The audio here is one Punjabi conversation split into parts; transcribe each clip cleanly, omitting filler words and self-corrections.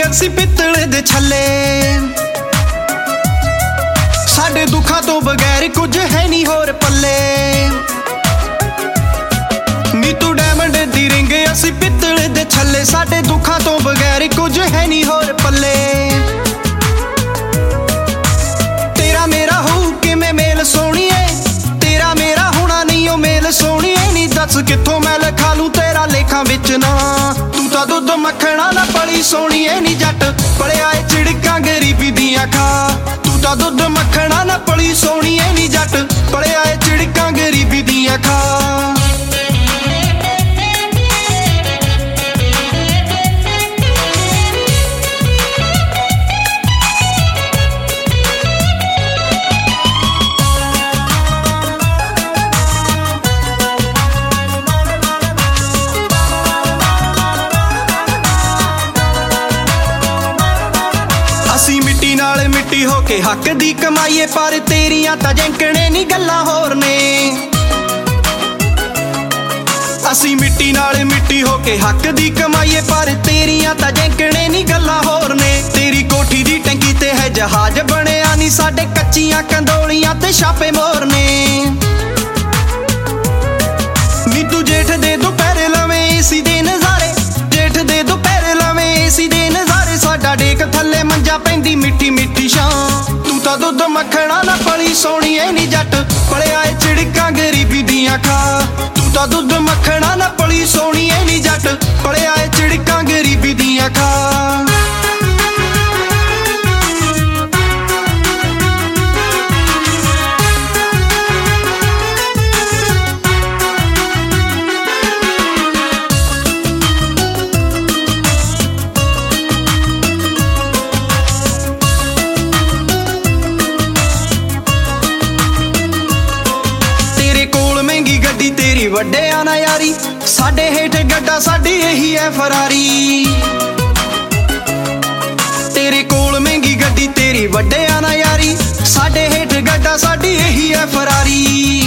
ਅਸੀਂ ਪਿੱਤਲ ਦੇ ਛੱਲੇ। ਸਾਡੇ ਦੁੱਖਾਂ ਤੋਂ ਬਗੈਰ ਕੁਝ ਹੈ ਨਹੀਂ ਹੋਰ ਪੱਲੇ। ਨੀ ਤੂੰ ਡਾਇਮੰਡ ਦੀ ਰਿੰਗ ਅਸੀਂ ਪਿੱਤਲ ਦੇ ਛੱਲੇ। ਸਾਡੇ ਦੁੱਖਾਂ ਤੋਂ ਬਗੈਰ ਕੁਝ ਹੈ ਨਹੀਂ ਹੋਰ ਪੱਲੇ। ਤੇਰਾ ਮੇਰਾ ਹੋਊ ਕਿਵੇਂ ਮੇਲ ਸੋਹਣੀਏ, ਤੇਰਾ ਮੇਰਾ ਹੋਣਾ ਨਹੀਂ ਉਹ ਮੇਲ ਸੋਹਣੀਏ। ਨੀ ਦੱਸ ਕਿੱਥੋਂ ਮੈਂ ਲਿਖਾ ਲੂੰ ਤੇਰਾ ਲੇਖਾਂ ਵਿੱਚ ਨਾ। ਤੂੰ ਤਾਂ ਦੁੱਧ ਮੱਖਣਾ ਨਾ ਪਲੀ ਸੋਹਣੀਏ। ਨੀ ਜੱਟ ਪੜਿਆ ਏ ਝਿੜਕਾਂ ਗਰੀਬੀ ਦੀਆਂ ਖਾ। ਤੂੰ ਤਾਂ ਦੁੱਧ ਮੱਖਣਾ ਨਾ ਪਲੀ ਸੋਹਣੀਏ। ਨੀ ਜੱਟ ਪੜਿਆ ਏ ਝਿੜਕਾਂ ਗਰੀਬੀ ਦੀਆਂ ਖਾ। ਅਸੀਂ ਮਿੱਟੀ ਨਾਲ ਮਿੱਟੀ ਹੋ ਕੇ ਹੱਕ ਦੀ ਕਮਾਈਏ, ਪਰ ਤੇਰੀਆਂ ਤਾਂ ਜੈਂਕਣੇ ਨੀ ਗੱਲਾਂ ਹੋਰ ਨੇ। ਅਸੀਂ ਮਿੱਟੀ ਨਾਲ ਮਿੱਟੀ ਹੋ ਕੇ ਹੱਕ ਦੀ ਕਮਾਈਏ, ਪਰ ਤੇਰੀਆਂ ਤਾਂ ਜੈਂਕਣੇ ਨੀ ਗੱਲਾਂ ਹੋਰ ਨੇ। ਤੇਰੀ ਕੋਠੀ ਦੀ ਟੈਂਕੀ ਤੇ ਹੈ ਜਹਾਜ਼ ਬਣਿਆ ਨੀ, ਸਾਡੇ ਕੱਚੀਆਂ ਕੰਦੋਲੀਆਂ ਤੇ ਛਾਪੇ ਮੋਰ ਨੇ। ਨੀ ਤੂੰ ਜੇਠ ਦੇ ਦੁਪਹਿਰੇ ਲਵੇਂ ਏਸੀ ਦੇ ਨਜ਼ਾਰੇ, ਜੇਠ ਦੇ ਦੁਪਹਿਰੇ ਲਵੇਂ ਏਸੀ ਦੇ ਨਜ਼ਾਰੇ। ਸਾਡਾ ਡੇਕ ਥੱਲੇ ਮੰਜਾ ਪੈਂਦੀ ਮਿੱਠੀ ਮਿੱਠੀ ਛਾਂ। ਤੂੰ ਤਾਂ ਦੁੱਧ ਮੱਖਣਾ ਨਾ ਪਲੀ ਸੋਹਣੀਏ। ਨੀ ਜੱਟ ਪੜਿਆ ਏ ਝਿੜਕਾਂ ਗਰੀਬੀ ਦੀਆਂ ਖਾ। ਤੂੰ ਤਾਂ ਦੁੱਧ ਮੱਖਣਾ ਨਾ ਪਲੀ ਸੋਹਣੀਏ। ਨੀ ਜੱਟ ਪੜਿਆ ਏ ਝਿੜਕਾਂ ਗਰੀਬੀ ਦੀਆਂ ਖਾ। ਗੱਡੀ ਤੇਰੀ ਵੱਡਿਆਂ ਨਾ ਯਾਰੀ, ਸਾਡੇ ਹੇਠ ਗੱਡਾ ਸਾਡੀ ਇਹੀ ਹੈ ਫਰਾਰੀ। ਤੇਰੇ ਕੋਲ ਮਹਿੰਗੀ ਗੱਡੀ ਤੇਰੀ ਵੱਡਿਆਂ ਨਾ ਯਾਰੀ, ਸਾਡੇ ਹੇਠ ਗੱਡਾ ਸਾਡੀ ਇਹੀ ਹੈ ਫਰਾਰੀ।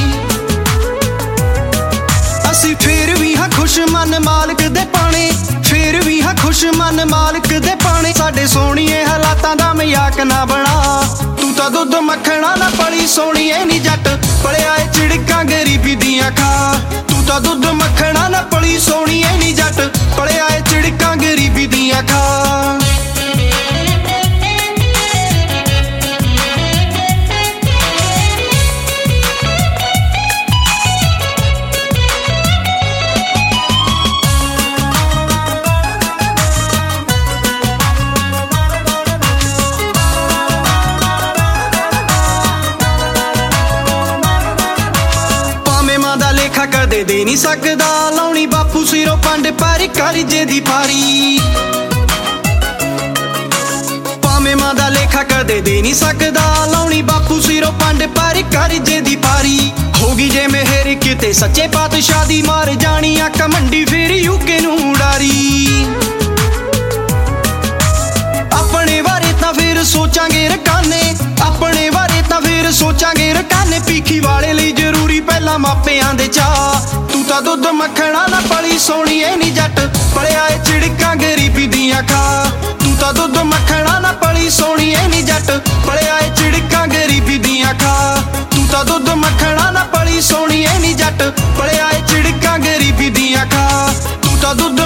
ਅਸੀਂ ਫੇਰ ਵੀ ਹਾਂ ਖੁਸ਼ ਮਨ ਮਾਲਕ ਦੇ ਪਾਣੇ, ਫੇਰ ਵੀ ਹਾਂ ਖੁਸ਼ ਮਨ ਮਾਲਕ ਦੇ ਪਾਣੇ। ਸਾਡੇ ਸੋਹਣੀਏ ਹਾਲਾਤਾਂ ਦਾ ਮਜ਼ਾਕ ਨਾ ਬਣਾ। ਤੂੰ ਤਾਂ ਦੁੱਧ ਮੱਖਣਾ ਨਾ ਪਲੀ ਸੋਹਣੀਏ। ਨੀ ਜੱਟ ਪੜਿਆ ਏ ਝਿੜਕਾਂ ਗਰੀਬੀ ਦੀਆਂ ਖਾ। ਤੂੰ ਤਾਂ ਦੁੱਧ ਮੱਖਣਾ ਨਾ ਪਲੀ ਸੋਹਣੀਏ। ਨੀ ਜੱਟ ਪੜਿਆ ਏ ਝਿੜਕਾਂ ਗਰੀਬੀ ਦੀਆਂ ਖਾ। ਕਦੇ ਦੇ ਨਹੀਂ ਸਕਦਾ ਲਾਉਣੀ ਬਾਪੂ ਸਿਰੋਂ ਪੰਡ ਪਰ ਕਰਜੇ ਦੀ ਭਾਰੀ। ਭਾਵੇਂ ਮਾਂ ਦਾ ਲੇਖਾ ਕਦੇ ਦੇ ਨਹੀਂ ਸਕਦਾ ਲਾਉਣੀ ਬਾਪੂ ਸਿਰੋਂ ਪੰਡ ਪਰ ਕਰਜੇ ਦੀ ਭਾਰੀ। ਹੋਗੀ ਜੇ ਮਿਹਰ ਕਿਤੇ ਸੱਚੇ ਪਾਤਸ਼ਾਹ ਦੀ, ਮਾਰ ਜਾਣੀ ਆ ਕਮੰਡੀ ਫੇਰ ਯੂਕੇ ਨੂੰ ਉਡਾਰੀ। ਆਪਣੇ ਬਾਰੇ ਤਾਂ ਫੇਰ ਸੋਚਾਂਗੇ ਰਕਾਨੇ, ਆਪਣੇ ਬਾਰੇ ਤਾਂ ਫੇਰ ਸੋਚਾਂਗੇ ਰਕਾਨੇ। ਭੀਖੀ ਵਾਲੇ ਲਈ ਜ਼ਰੂਰੀ ਪਹਿਲਾਂ ਮਾਪਿਆਂ ਦੇ ਚਾਅ। ਤੂੰ ਤਾਂ ਦੁੱਧ ਮੱਖਣਾ ਨਾ ਪਲੀ ਸੋਹਣੀਏ। ਨੀ ਜੱਟ ਪੜਿਆ ਏ ਝਿੜਕਾਂ ਗਰੀਬੀ ਦੀਆਂ ਖਾ। ਤੂੰ ਤਾਂ ਦੁੱਧ ਮੱਖਣਾ ਨਾ ਪਲੀ ਸੋਹਣੀਏ। ਨੀ ਜੱਟ ਪੜਿਆ ਏ ਝਿੜਕਾਂ ਗਰੀਬੀ ਦੀਆਂ ਖਾ। ਤੂੰ ਤਾਂ ਦੁੱਧ ਮੱਖਣਾ ਨਾ ਪਲੀ ਸੋਹਣੀਏ। ਨੀ ਜੱਟ ਪੜਿਆ ਏ ਝਿੜਕਾਂ ਗਰੀਬੀ ਦੀਆਂ ਖਾ। ਤੂੰ ਤਾਂ ਦੁੱਧ